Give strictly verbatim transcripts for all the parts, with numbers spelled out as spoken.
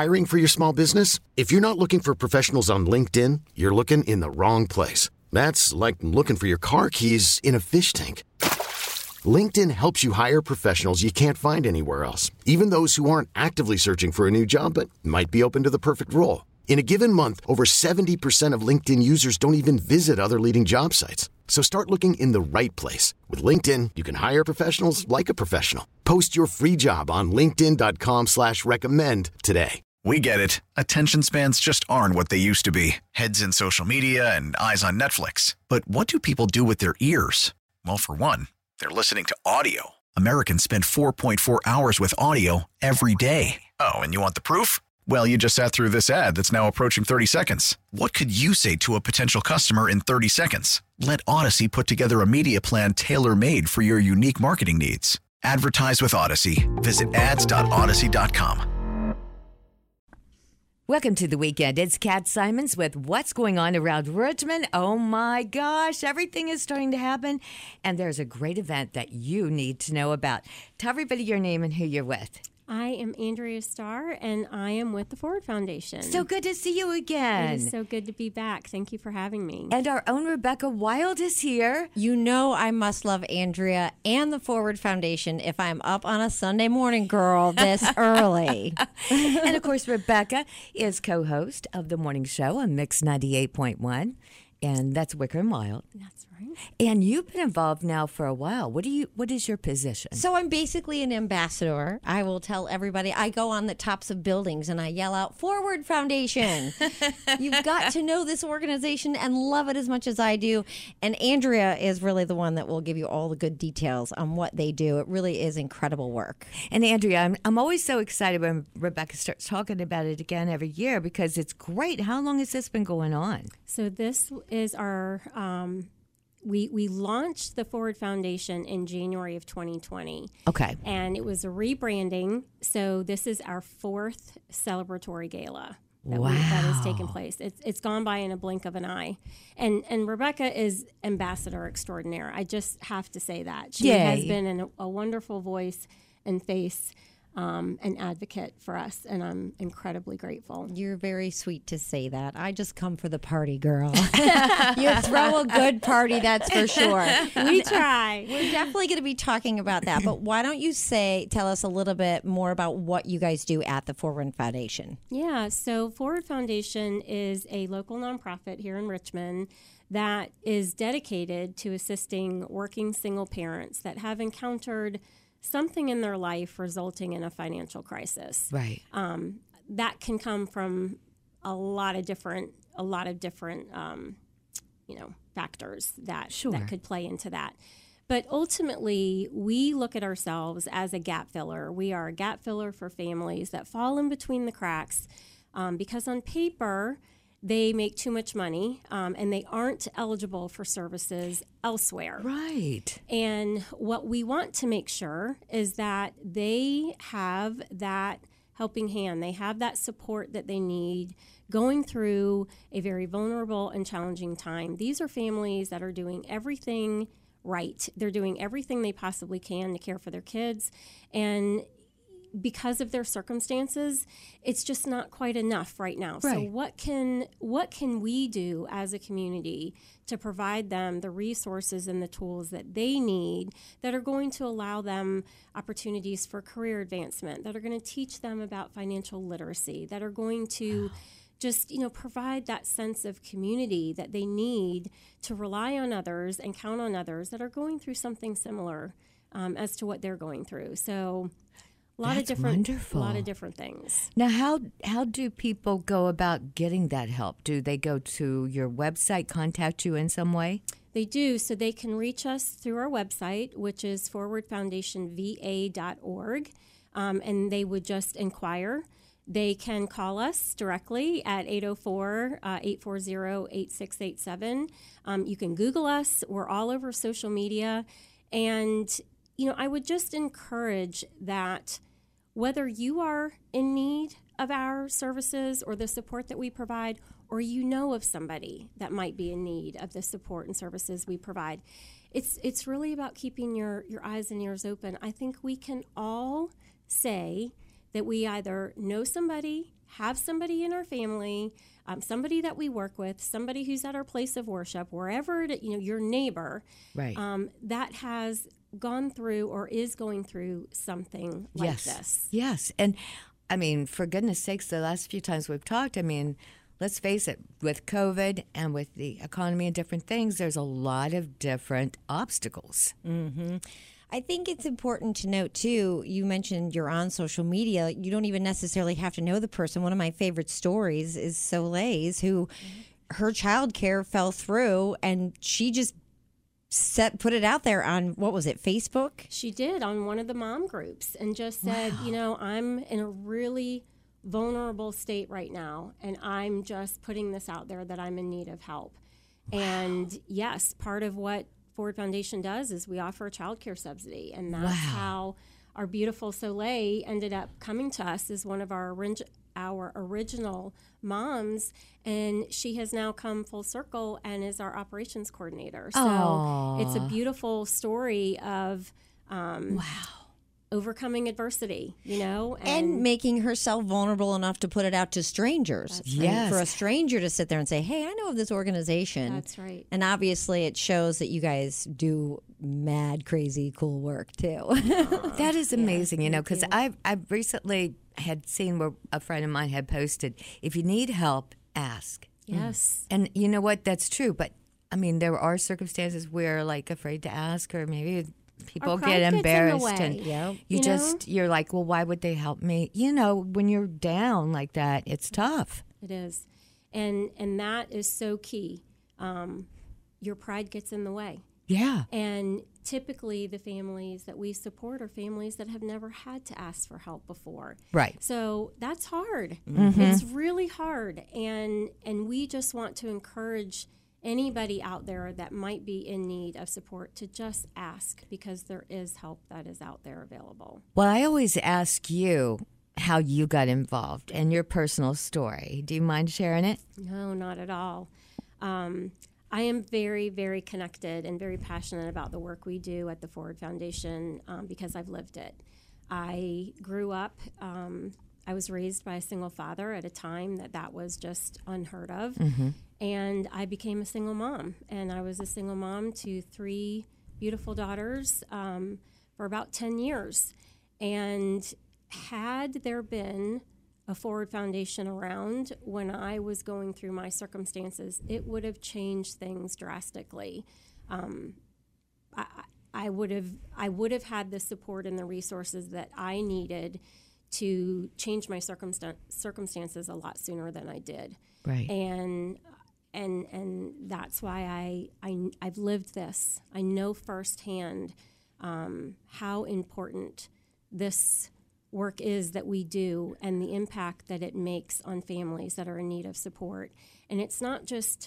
Hiring for your small business? If you're not looking for professionals on LinkedIn, you're looking in the wrong place. That's like looking for your car keys in a fish tank. LinkedIn helps you hire professionals you can't find anywhere else, even those who aren't actively searching for a new job but might be open to the perfect role. In a given month, over seventy percent of LinkedIn users don't even visit other leading job sites. So start looking in the right place. With LinkedIn, you can hire professionals like a professional. Post your free job on linkedin dot com slash recommend today. We get it. Attention spans just aren't what they used to be. Heads in social media and eyes on Netflix. But what do people do with their ears? Well, for one, they're listening to audio. Americans spend four point four hours with audio every day. Oh, and you want the proof? Well, you just sat through this ad that's now approaching thirty seconds. What could you say to a potential customer in thirty seconds? Let Odyssey put together a media plan tailor-made for your unique marketing needs. Advertise with Odyssey. Visit ads dot odyssey dot com. Welcome to the weekend. It's Kat Simons with what's going on around Richmond. Oh my gosh, everything is starting to happen. And there's a great event that you need to know about. Tell everybody your name and who you're with. I am Andrea Starr, and I am with the Forward Foundation. So good to see you again. It is so good to be back. Thank you for having me. And our own Rebecca Wild is here. You know I must love Andrea and the Forward Foundation if I'm up on a Sunday morning, girl, this early. And, of course, Rebecca is co-host of the morning show on Mix ninety-eight point one, and that's Wicker and Wild. That's right. And you've been involved now for a while. What do you? What is your position? So I'm basically an ambassador. I will tell everybody. I go on the tops of buildings and I yell out, Forward Foundation. You've got to know this organization and love it as much as I do. And Andrea is really the one that will give you all the good details on what they do. It really is incredible work. And Andrea, I'm, I'm always so excited when Rebecca starts talking about it again every year because it's great. How long has this been going on? So this is our... Um, We we launched the Forward Foundation in January of twenty twenty. Okay. And it was a rebranding. So this is our fourth celebratory gala that, wow. we, that has taken place. It's it's gone by in a blink of an eye. And and Rebecca is ambassador extraordinaire. I just have to say that. She Yay. has been an, a wonderful voice and face. Um, an advocate for us, and I'm incredibly grateful. You're very sweet to say that. I just come for the party, girl. You throw a good party, that's for sure. We try. We're definitely going to be talking about that, but why don't you say, tell us a little bit more about what you guys do at the Forward Foundation? Yeah, so Forward Foundation is a local nonprofit here in Richmond that is dedicated to assisting working single parents that have encountered something in their life resulting in a financial crisis. Right. Um, that can come from a lot of different, a lot of different, um, you know, factors that Sure. that could play into that. But ultimately, we look at ourselves as a gap filler. We are a gap filler for families that fall in between the cracks um, because on paper, they make too much money um, and they aren't eligible for services elsewhere. Right. And what we want to make sure is that they have that helping hand. They have that support that they need going through a very vulnerable and challenging time. These are families that are doing everything right. They're doing everything they possibly can to care for their kids. And because of their circumstances, it's just not quite enough right now. Right. So what can what can we do as a community to provide them the resources and the tools that they need that are going to allow them opportunities for career advancement, that are going to teach them about financial literacy, that are going to just, you know, provide that sense of community that they need to rely on others and count on others that are going through something similar um, as to what they're going through. So A lot That's of different, wonderful. a lot of different things. Now, how how do people go about getting that help? Do they go to your website, contact you in some way? They do, so they can reach us through our website, which is forward foundation v a dot org, um, and they would just inquire. They can call us directly at eight oh four, eight four zero, eight six eight seven. Um, you can Google us. We're all over social media. And, you know, I would just encourage that whether you are in need of our services or the support that we provide, or you know of somebody that might be in need of the support and services we provide, it's it's really about keeping your, your eyes and ears open. I think we can all say that we either know somebody, have somebody in our family, um, somebody that we work with, somebody who's at our place of worship, wherever, it, you know, your neighbor, Right. um, that has gone through or is going through something like yes. this. Yes. And I mean, for goodness sakes, the last few times we've talked, I mean, let's face it, with COVID and with the economy and different things, there's a lot of different obstacles. Mm-hmm. I think it's important to note, too, you mentioned you're on social media. You don't even necessarily have to know the person. One of my favorite stories is Soleil's, who her childcare fell through, and she just set put it out there on, what was it, Facebook? She did, on one of the mom groups, and just said, Wow. you know, I'm in a really vulnerable state right now, and I'm just putting this out there that I'm in need of help. Wow. And yes, part of what Forward Foundation does is we offer a child care subsidy, and that's Wow. how our beautiful Soleil ended up coming to us as one of our orig- our original moms, and she has now come full circle and is our operations coordinator. So Aww. it's a beautiful story of um, Wow. overcoming adversity, you know, And making herself vulnerable enough to put it out to strangers. That's And right. for a stranger to sit there and say, hey, I know of this organization. That's right. And obviously it shows that you guys do mad, crazy, cool work, too. That is amazing, you know, because you. I've, I've recently had seen where a friend of mine had posted, if you need help, ask. Yes. And you know what? That's true. But I mean, there are circumstances where like afraid to ask, or maybe people Our pride get gets in the embarrassed way, and Yep. you, you just, you're like, well, why would they help me? You know, when you're down like that, it's tough. It is. And and that is so key. Um, your pride gets in the way. Yeah. And typically the families that we support are families that have never had to ask for help before. Right. So that's hard. Mm-hmm. It's really hard. And and we just want to encourage anybody out there that might be in need of support to just ask, because there is help that is out there available. Well, I always ask you how you got involved and your personal story. Do you mind sharing it? No, not at all. Um, I am very, very connected and very passionate about the work we do at the Forward Foundation um, because I've lived it. I grew up, um, I was raised by a single father at a time that that was just unheard of. Mm-hmm. And I became a single mom. And I was a single mom to three beautiful daughters um, for about ten years. And had there been a Forward Foundation around when I was going through my circumstances, it would have changed things drastically. Um, I, I would have I would have had the support and the resources that I needed to change my circumstan- circumstances a lot sooner than I did. Right. And and and that's why I, I I've lived this. I know firsthand um, how important this work is that we do and the impact that it makes on families that are in need of support. And it's not just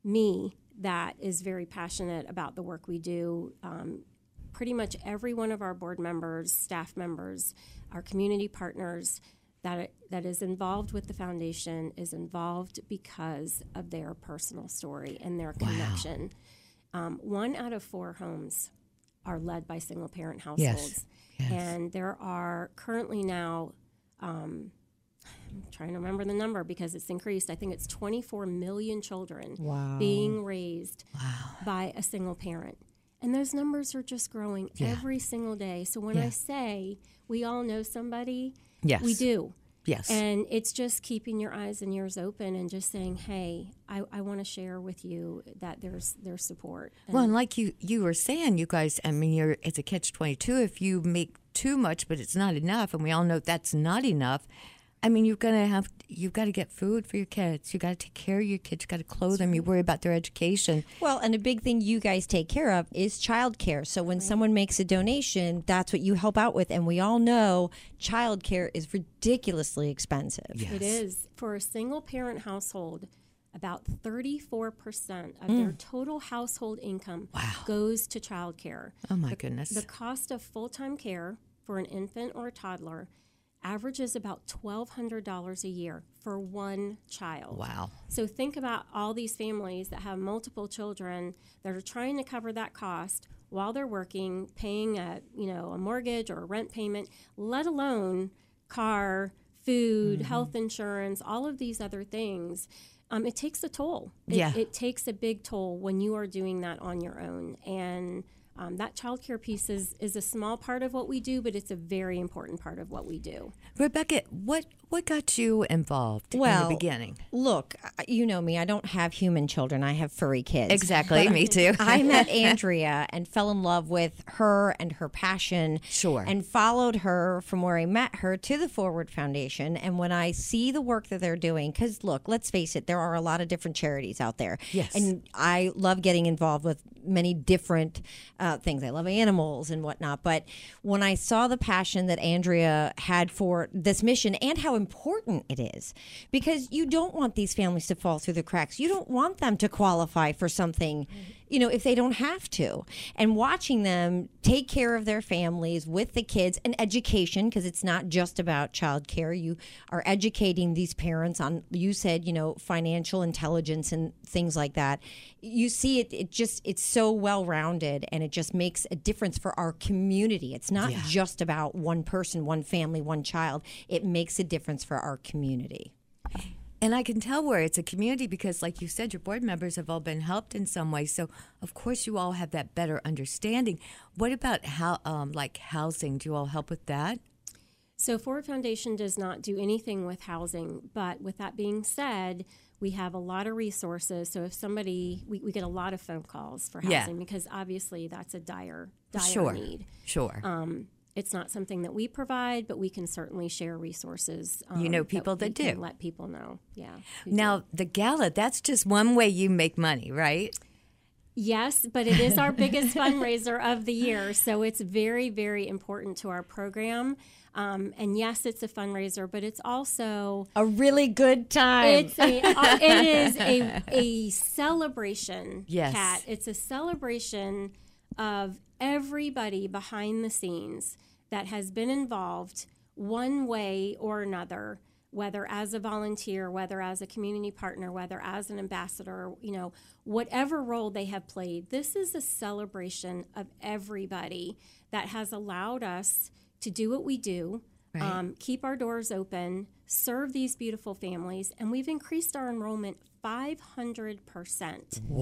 me that is very passionate about the work we do. Um, pretty much every one of our board members, staff members, our community partners that that is involved with the foundation is involved because of their personal story and their connection. Um, one out of four homes are led by single-parent households. Yes. Yes. And there are currently now, um, I'm trying to remember the number because it's increased. I think it's twenty-four million children Wow. being raised Wow. by a single parent. And those numbers are just growing Yeah. every single day. So when Yeah. I say we all know somebody, Yes. we do. Yes. And it's just keeping your eyes and ears open and just saying, hey, I, I want to share with you that there's there's support. And Well, and like you, you were saying, you guys, I mean, you're it's a catch twenty-two. If you make too much, but it's not enough, and we all know that's not enough, I mean, you're gonna have you've got to get food for your kids. You got to take care of your kids. You got to clothe them. You worry about their education. Well, and a big thing you guys take care of is childcare. So when someone makes a donation, that's what you help out with. And we all know childcare is ridiculously expensive. Yes. It is. For a single parent household, about thirty-four percent of their total household income Wow. goes to childcare. Oh my The- goodness. The cost of full-time care for an infant or a toddler averages about twelve hundred dollars a year for one child. Wow. So think about all these families that have multiple children that are trying to cover that cost while they're working, paying a, you know, a mortgage or a rent payment, let alone car, food, health insurance, all of these other things, um, it takes a toll. It, Yeah. it takes a big toll when you are doing that on your own. And um, that childcare piece is, is a small part of what we do, but it's a very important part of what we do. Rebecca, what what got you involved Well, in the beginning? Look, you know me. I don't have human children. I have furry kids. Exactly, me too. I met Andrea and fell in love with her and her passion. Sure. And followed her from where I met her to the Forward Foundation. And when I see the work that they're doing, because look, let's face it, there are a lot of different charities out there. Yes. And I love getting involved with many different uh, things. I love animals and whatnot. But when I saw the passion that Andrea had for this mission and how important it is, because you don't want these families to fall through the cracks. You don't want them to qualify for something, you know, if they don't have to. And watching them take care of their families with the kids and education, because it's not just about childcare. You are educating these parents on, you said, you know, financial intelligence and things like that. You see it, it just, it's so well-rounded, and it just makes a difference for our community. It's not Yeah. just about one person, one family, one child. It makes a difference for our community. And I can tell where it's a community because, like you said, your board members have all been helped in some way. So, of course, you all have that better understanding. What about how, um, like housing? Do you all help with that? So Forward Foundation does not do anything with housing, but with that being said, we have a lot of resources. So if somebody, we, we get a lot of phone calls for Yeah. housing because obviously that's a dire, dire Sure. need. Sure. Um, it's not something that we provide, but we can certainly share resources. Um, You know people that we can do. let people know. Yeah. who Now, do. the gala, that's just one way you make money, right? Yes, but it is our biggest fundraiser of the year, so it's very, very important to our program. Um, and yes, it's a fundraiser, but it's also A really good time. it's a uh, it is a a celebration. Yes. Kat. It's a celebration of everybody behind the scenes that has been involved one way or another, whether as a volunteer, whether as a community partner, whether as an ambassador, you know, whatever role they have played. This is a celebration of everybody that has allowed us to do what we do, Right. um, keep our doors open, serve these beautiful families, and we've increased our enrollment five hundred percent in the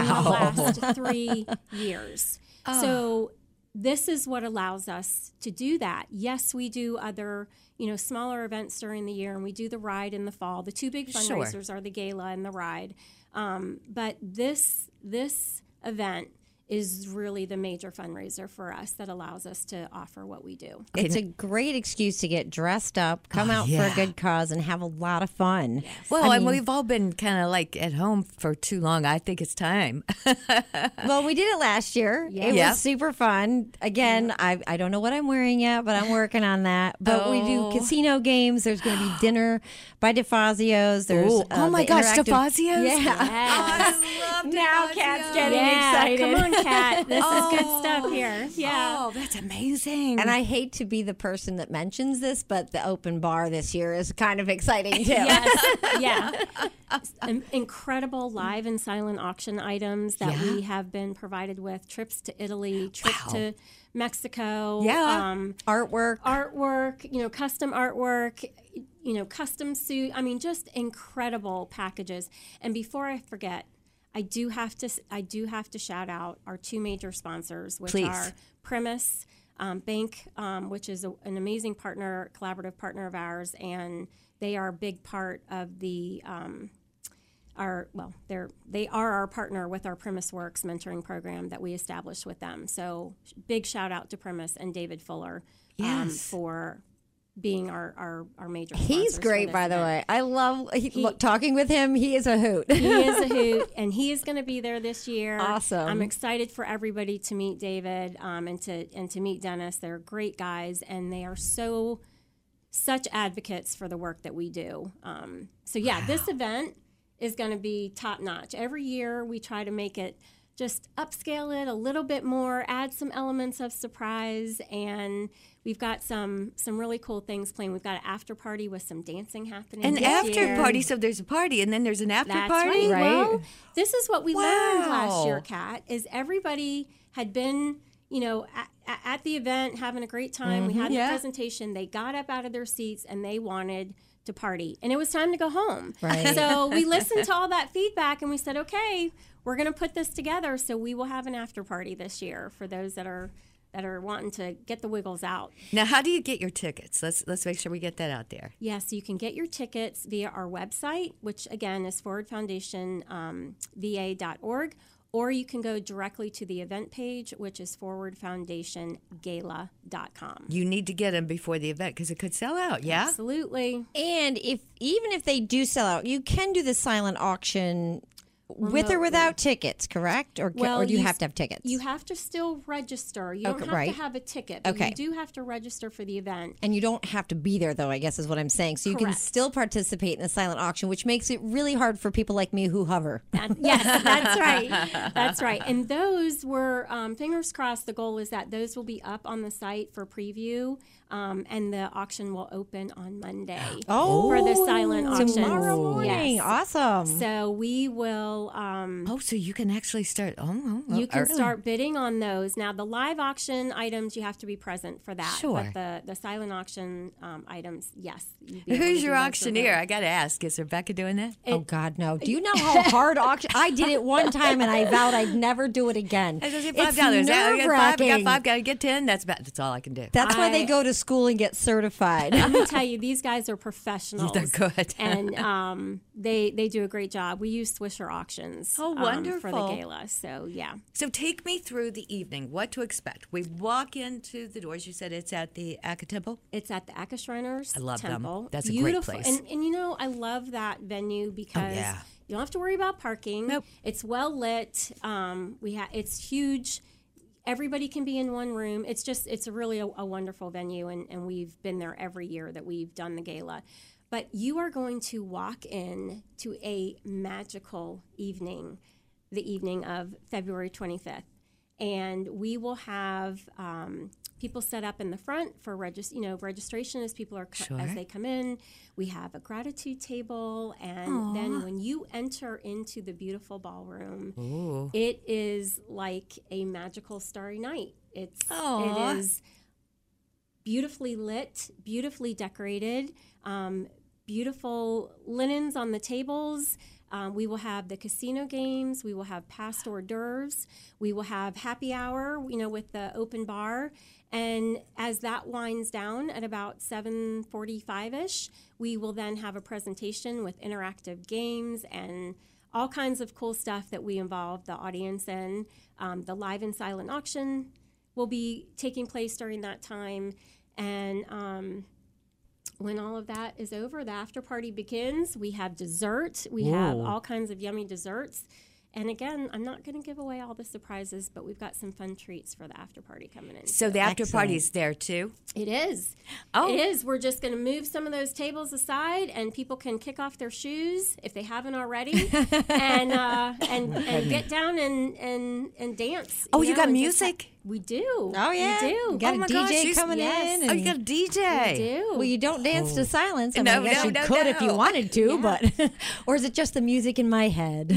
last three years. So this is what allows us to do that. Yes, we do other, you know, smaller events during the year, and we do the ride in the fall. The two big Sure. fundraisers are the gala and the ride. Um, but this this event is really the major fundraiser for us that allows us to offer what we do. It's a great excuse to get dressed up, come Oh, out yeah. for a good cause, and have a lot of fun. Well, I and mean- we've all been kind of like at home for too long. I think it's time. Well, we did it last year. It Yeah. was super fun. Again, I, I don't know what I'm wearing yet, but I'm working on that. But we do Oh. casino games. There's going to be dinner by DeFazio's. There's Ooh. uh, Oh, my the gosh, interactive- DeFazio's? Yeah. Yes. Now Kat's getting yeah, excited. come on, Kat. This is good Oh. stuff here. Yeah. Oh, that's amazing. And I hate to be the person that mentions this, but the open bar this year is kind of exciting too. Yes, yeah. In- incredible live and silent auction items that Yeah. we have been provided with. Trips to Italy, trip Wow. to Mexico. Yeah. Um, Artwork. artwork, you know, custom artwork, you know, custom suit. I mean, just incredible packages. And before I forget, I do have to I do have to shout out our two major sponsors, which Please. are Primus um, Bank, um, which is a, an amazing partner, collaborative partner of ours, and they are a big part of the um, our well, they're they are our partner with our Primus Works mentoring program that we established with them. So big shout out to Primus and David Fuller um, Yes. for being our our, our major. He's sponsors for great, this by the event. way. I love he, look, talking with him. He is a hoot. He is a hoot, and he is going to be there this year. Awesome. I'm excited for everybody to meet David um, and to and to meet Dennis. They're great guys, and they are so such advocates for the work that we do. Um, so yeah, this event is going to be top notch. Every year we try to make it just upscale it a little bit more, add some elements of surprise, and we've got some some really cool things planned. We've got an after party with some dancing happening. An this after year. party. So there's a party, and then there's an after That's party. right. Well, this is what we learned Wow. last year, Kat, is everybody had been, you know, a- a- at the event, having a great time. We had yeah. the presentation. They got up out of their seats and they wanted to party. And it was time to go home. Right. So we listened to all that feedback and we said, okay, we're going to put this together. So we will have an after party this year for those that are that are wanting to get the wiggles out. Now, how do you get your tickets? Let's let's make sure we get that out there. Yes, you can get your tickets via our website, which again is Forward Foundation um, V A dot org, or you can go directly to the event page, which is forward foundation gala dot com. You need to get them before the event because it could sell out. Yeah. Absolutely. And if even if they do sell out, you can do the silent auction with or without tickets, correct? Or, Well, or do you, you have s- to have tickets? You have to still register. You Okay, don't have right. to have a ticket, but Okay. you do have to register for the event. And you don't have to be there, though, I guess is what I'm saying. So you can Correct. still participate in the silent auction, which makes it really hard for people like me who hover. That- yes, that's right. That's right. And those were, um, fingers crossed, the goal is that those will be up on the site for preview, um, and the auction will open on Monday Oh, for the silent auction. tomorrow morning. Yes. Awesome. So we will... Um, Oh, so you can actually start. Oh, oh You can early. start bidding on those. Now, the live auction items, you have to be present for that. Sure. But the, the silent auction um, items, yes. you'd be able to Who's do your those auctioneer? remotely. I got to ask. Is Rebecca doing that? Oh, God, no. Do you know how hard auction? I did it one time and I vowed I'd never do it again. I said, It's five dollars. Yeah, I got five. I got nerve-wracking. five. Got to get ten. That's about. That's all I can do. That's why they I- go to school and get certified. I'm going to tell you, these guys are professionals. They're good. and um, they they do a great job. We use Swisher Auctions Oh, um, for wonderful. the gala. So, yeah. So take me through the evening. What to expect? We walk into the doors. You said it's at the Akka Temple. It's at the Akka Shriners I love them. Temple. That's a great Beautiful. place. And, and you know, I love that venue because yeah. you don't have to worry about parking. Nope. It's well lit. Um, we ha- It's huge. Everybody can be in one room. It's just, it's a really a, a wonderful venue, and, and we've been there every year that we've done the gala. But you are going to walk in to a magical evening, the evening of February twenty-fifth. And we will have um, people set up in the front for regis- you know, registration as people are co- Sure. as they come in. We have a gratitude table, and then when you enter into the beautiful ballroom, Ooh. it is like a magical starry night. It's Aw. it is beautifully lit, beautifully decorated, um, beautiful linens on the tables. Um, we will have the casino games. We will have past hors d'oeuvres. We will have happy hour, you know, with the open bar. And as that winds down at about seven forty-five-ish, we will then have a presentation with interactive games and all kinds of cool stuff that we involve the audience in. Um, the live and silent auction will be taking place during that time. And um, when all of that is over, the after party begins. We have dessert. We have Whoa. all kinds of yummy desserts. And again, I'm not going to give away all the surprises, but we've got some fun treats for the after party coming in. So the after Excellent. party's there too. It is. Oh. It is. We're just going to move some of those tables aside, and people can kick off their shoes if they haven't already, and uh, and and get down and and and dance. Oh, you know, got and just ha- music? we do. Oh, yeah. we do. You got Oh, a my D J gosh, you- coming yes. in. Oh, and- you got a D J. We do. Well, you don't dance to silence. I, mean, No, I guess no, you no, could if you no. wanted to, but or is it just the music in my head?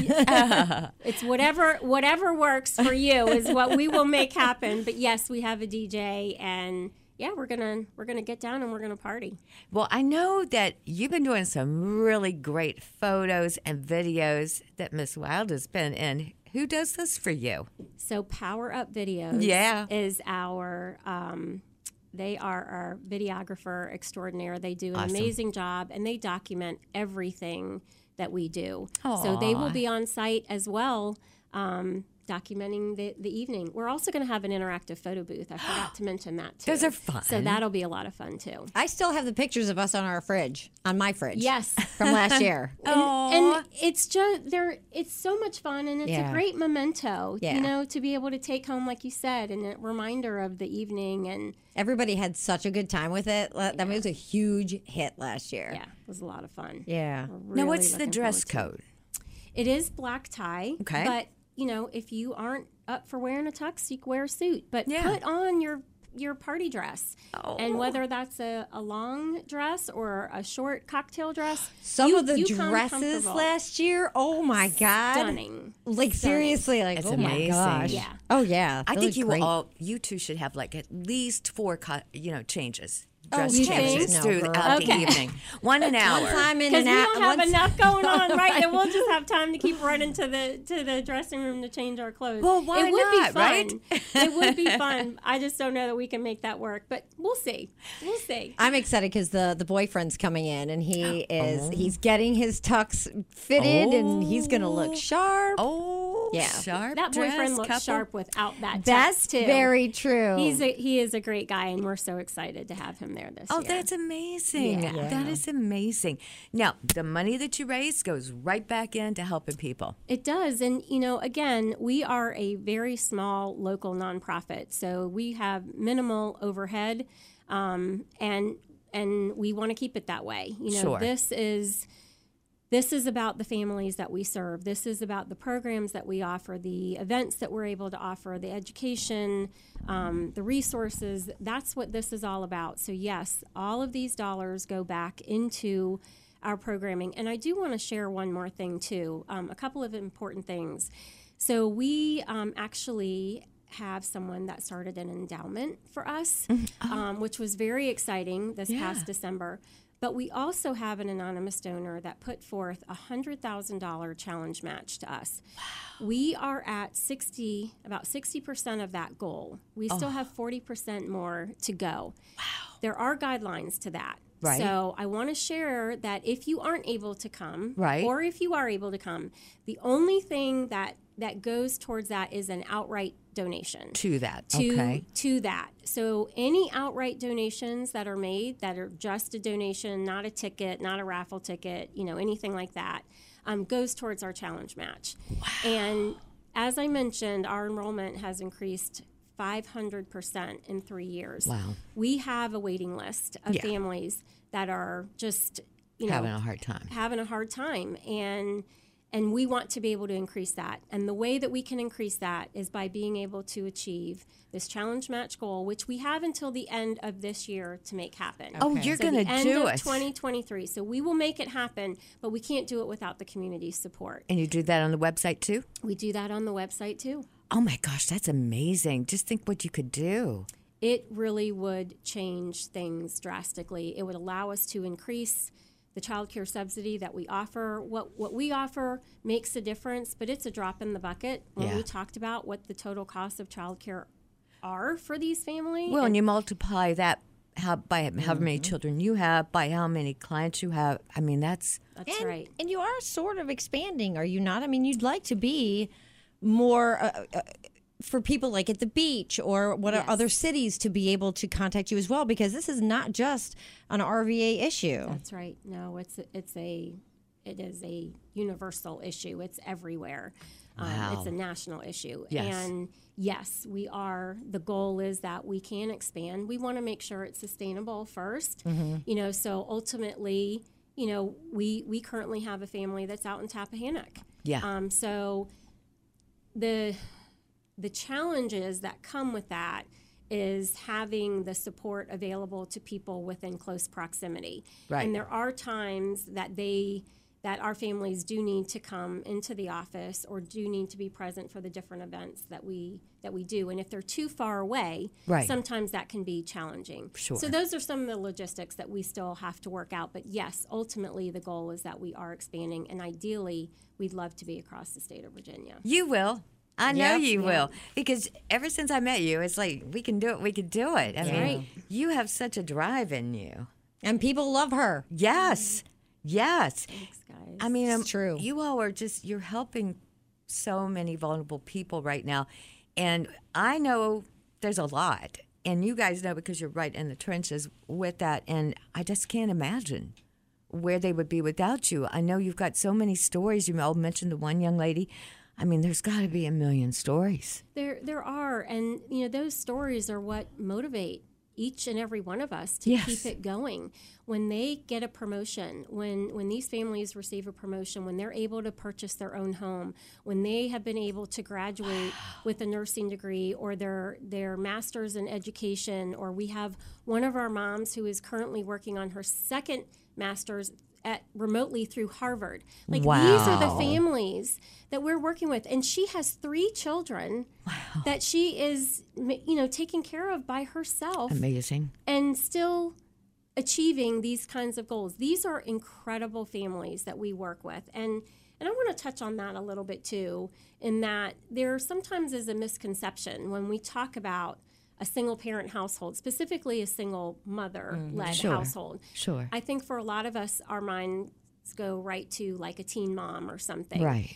It's whatever whatever works for you is what we will make happen. But yes, we have a D J, and yeah, we're gonna we're gonna get down and we're gonna party. Well, I know that you've been doing some really great photos and videos that Miss Wild has been in. Who does this for you? So Power Up Videos Yeah. is our um, they are our videographer extraordinaire. They do an Awesome. amazing job, and they document everything that we do. So they will Aw. be on site as well, um, documenting the, the evening. We're also going to have an interactive photo booth. I forgot to mention that too. Those are fun. So that'll be a lot of fun too. I still have the pictures of us on our fridge, on my fridge. Yes. From last year. And, and it's just there. It's so much fun, and it's Yeah. a great memento. Yeah. You know, to be able to take home, like you said, and a reminder of the evening. And Everybody had such a good time with it. La- That was a huge hit last year. yeah, it was a lot of fun. Yeah. We're Now, really what's the looking dress forward to code? it. It is black tie. Okay. But you know, if you aren't up for wearing a tux, you can wear a suit. But Yeah. put on your your party dress. Oh. And whether that's a, a long dress or a short cocktail dress, Some you, of the you come dresses comfortable. last year, oh my God. Stunning. Like, Stunning. seriously, like, It's oh my amazing. gosh. Yeah. Oh, yeah. I They think look you great. will all, you two should have like at least four, co- you know, changes. Oh, Dress you changes think? No, throughout girl. the Okay. evening. One an hour. One time in Because an we hour. don't have once- enough going on, right? And we'll just have time to keep running to the to the dressing room to change our clothes. Well, why it would not, be fun. right? It would be fun. I just don't know that we can make that work, but we'll see. We'll see. I'm excited because the, the boyfriend's coming in and he is he's getting his tux fitted and he's gonna look sharp. Oh, Yeah. sharp. That boyfriend dress looks couple. sharp without that. That's tux, too. very true. He's a, he is a great guy, and we're so excited to have him there this Oh, year. that's amazing. Yeah. That is amazing. Now, the money that you raise goes right back into helping people. It does. And, you know, again, we are a very small local nonprofit. So we have minimal overhead, um, and and we want to keep it that way. You know, Sure. this is this is about the families that we serve. This is about the programs that we offer, the events that we're able to offer, the education, um, the resources. That's what this is all about. So, yes, all of these dollars go back into our programming. And I do want to share one more thing, too, um, a couple of important things. So we um, actually have someone that started an endowment for us, um, which was very exciting this Yeah. past December. But we also have an anonymous donor that put forth a one hundred thousand dollars challenge match to us. Wow. We are at sixty, about sixty percent of that goal. We still have forty percent more to go. Wow. There are guidelines to that. Right. So I want to share that if you aren't able to come, Right. or if you are able to come, the only thing that, that goes towards that is an outright donation. To that. To, Okay. to that. So any outright donations that are made that are just a donation, not a ticket, not a raffle ticket, you know, anything like that, um, goes towards our challenge match. Wow. And as I mentioned, our enrollment has increased five hundred percent in three years. Wow. We have a waiting list of Yeah. families that are just, you know, Having a hard time. having a hard time, and and we want to be able to increase that. And the way that we can increase that is by being able to achieve this challenge match goal, which we have until the end of this year to make happen. Oh, you're So going the to end do of it. twenty twenty-three. So we will make it happen, but we can't do it without the community's support. And you do that on the website too? We do that on the website too. Oh my gosh, that's amazing. Just think what you could do. It really would change things drastically. It would allow us to increase the child care subsidy that we offer. What what we offer makes a difference, but it's a drop in the bucket when Yeah. we talked about what the total costs of child care are for these families. Well, and you multiply that how by however many children you have, by how many clients you have. I mean, that's That's and, right. And you are sort of expanding, are you not? I mean, you'd like to be more uh, uh, for people like at the beach or what Yes. are other cities to be able to contact you as well, because this is not just an R V A issue. That's right. No, it's it's a it is a universal issue. It's everywhere. Um, Wow. it's a national issue. Yes. And yes, we are. The goal is that we can expand. We want to make sure it's sustainable first. You know, so ultimately, you know, we we currently have a family that's out in Tappahannock. Yeah. Um, so the the challenges that come with that is having the support available to people within close proximity. Right. And there are times that they that our families do need to come into the office or do need to be present for the different events that we that we do. And if they're too far away, Right. sometimes that can be challenging. Sure. So those are some of the logistics that we still have to work out. But yes, ultimately the goal is that we are expanding, and ideally we'd love to be across the state of Virginia. you will. I know Yep. you Yeah. will. Because ever since I met you, it's like we can do it, we can do it. I mean, right. you have such a drive in you. And people love her. Yes. Yes. Thanks, guys. I mean, um, It's true. You all are just, you're helping so many vulnerable people right now. And I know there's a lot. And you guys know because you're right in the trenches with that. And I just can't imagine where they would be without you. I know you've got so many stories. You all mentioned the one young lady. I mean, there's got to be a million stories. There, there are, and you know, those stories are what motivate each and every one of us to Yes. keep it going. When they get a promotion, when when these families receive a promotion, when they're able to purchase their own home, when they have been able to graduate with a nursing degree or their their master's in education, or we have one of our moms who is currently working on her second master's at remotely through Harvard. Like these are the Wow. families that we're working with, and she has three children that she is, you know, taking care of by herself, Amazing. and still achieving these kinds of goals. These are incredible families that we work with, and and I want to touch on that a little bit too, in that there sometimes is a misconception when we talk about a single parent household, specifically a single mother led Sure. household. Sure. I think for a lot of us, our minds go right to like a teen mom or something. Right.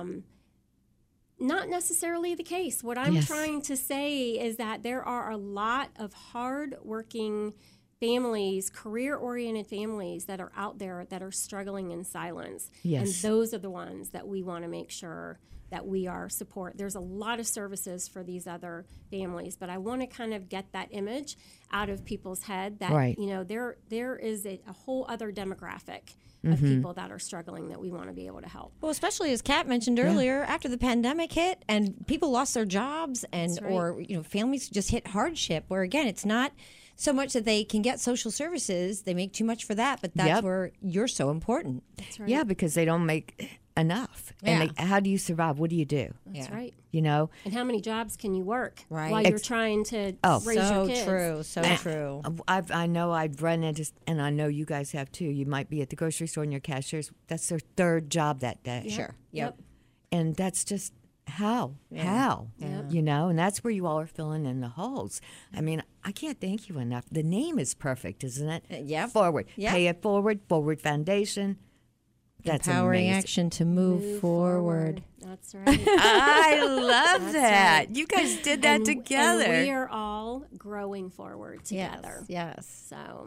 Not necessarily the case. What I'm Yes. trying to say is that there are a lot of hard-working families, career-oriented families that are out there that are struggling in silence. Yes. And those are the ones that we want to make sure that we are support. There's a lot of services for these other families, but I want to kind of get that image out of people's head that, Right. you know, there there is a, a whole other demographic of Mm-hmm. people that are struggling that we want to be able to help. Well, especially as Kat mentioned earlier, after the pandemic hit and people lost their jobs and That's right. or you know families just hit hardship, where again it's not so much that they can get social services, they make too much for that, but that's Yep. where you're so important. That's right. Yeah, because they don't make enough. And Yeah. they, how do you survive? What do you do? That's Yeah. right. You know? And how many jobs can you work Right. while you're Ex- trying to Oh. raise so your kids? true, so true. I've, I know I've run into, and I know you guys have too. You might be at the grocery store and your cashier's, that's their third job that day. Sure. Yep. And that's just how? How? Yep. You know, and that's where you all are filling in the holes. I mean, I can't thank you enough. The name is perfect, isn't it? Uh, yep. Forward. Yep. Pay it forward, Forward Foundation. That's Empowering amazing. action to move, Move forward. That's right. I love that. right. You guys did that And- together. And we are all growing forward together. Yes. Yes. So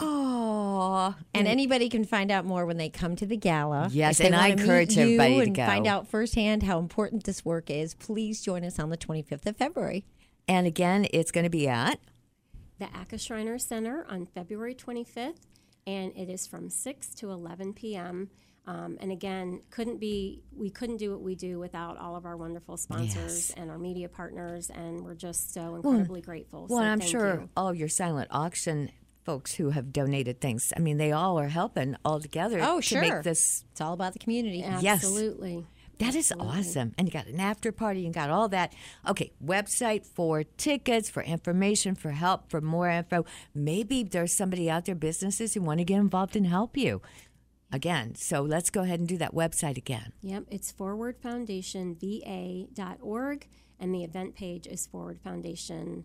Oh, And anybody can find out more when they come to the gala. Yes, If they and I wanna meet encourage you everybody to and go. find out firsthand how important this work is. Please join us on the twenty-fifth of February. and again, it's going to be at the Aka Shriner Center on February twenty-fifth, and it is from six to eleven p.m. Um, and again, couldn't be we couldn't do what we do without all of our wonderful sponsors Yes. and our media partners, and we're just so incredibly grateful. well. so I'm thank sure you. all of your silent auction folks who have donated things. I mean, they all are helping all together Oh, to sure. make this. It's all about the community. Yes. Absolutely. That is awesome. And you got an after party, you got all that. Okay, website for tickets, for information, for help, for more info. Maybe there's somebody out there, businesses who want to get involved and help you. Again, so let's go ahead and do that website again. Yep, it's forward foundation v a dot org, and the event page is forward foundation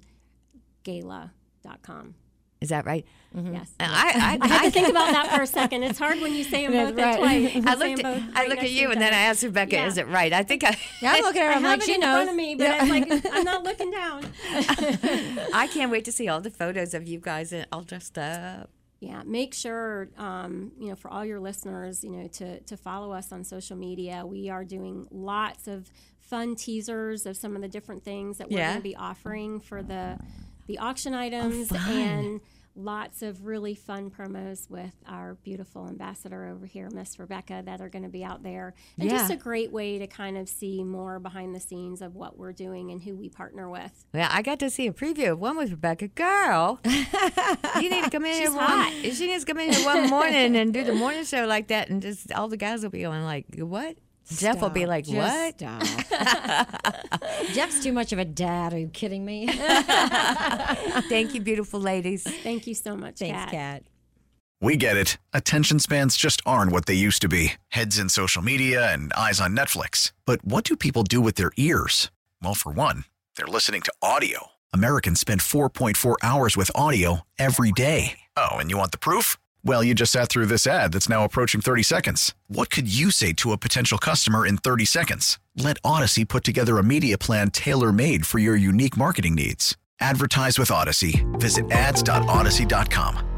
gala dot com. Is that right? Yes. I, I, I had to think about that for a second. It's hard when you say them both right. at twice. You I say looked 'em at, both I right look next at to you, each and then I other. asked Rebecca, Yeah. "Is it right?" I think I, Yeah, I'm looking at her. I I'm have like, it she in knows. front of me, but it's like I'm not looking down. I can't wait to see all the photos of you guys all dressed up. Yeah, make sure um, you know for all your listeners, you know, to to follow us on social media. We are doing lots of fun teasers of some of the different things that we're Yeah. going to be offering for the the auction items, Oh, fun. and lots of really fun promos with our beautiful ambassador over here, Miss Rebecca, that are going to be out there. And just Yeah. a great way to kind of see more behind the scenes of what we're doing and who we partner with. Yeah, I got to see a preview of one with Rebecca. Girl, you need to come in She's here hot. one. She needs to come in here one morning and do the morning show like that, and just all the guys will be going like, "What?" Jeff will be Stop. like, Just "What?" stop. Jeff's too much of a dad. Are you kidding me? Thank you, beautiful ladies. Thank you so much, Thanks, Kat. Kat. We get it. Attention spans just aren't what they used to be. Heads in social media and eyes on Netflix. But what do people do with their ears? Well, for one, they're listening to audio. Americans spend four point four hours with audio every day. Oh, and you want the proof? Well, you just sat through this ad that's now approaching thirty seconds. What could you say to a potential customer in thirty seconds? Let Odyssey put together a media plan tailor-made for your unique marketing needs. Advertise with Odyssey. Visit ads dot odyssey dot com.